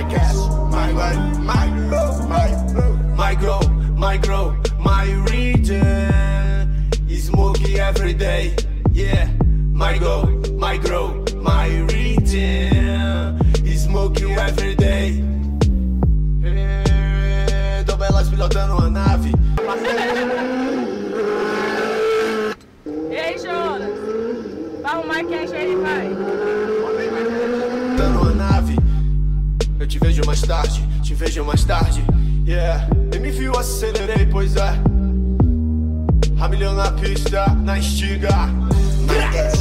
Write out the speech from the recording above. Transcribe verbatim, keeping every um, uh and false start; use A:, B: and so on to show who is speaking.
A: my cash, my life, my grow, my my grow, my grow, my region. Smoke every day, yeah. My grow, my grow, my region. Smoke every day. É, Dom Belas pilotando uma nave.
B: E aí, Jonas? Vai arrumar cash aí, vai.
A: Pilotando uma nave. Eu te vejo mais tarde, te vejo mais tarde. Yeah, eu me viu, acelerei, pois é. A milhão na pista, na estiga.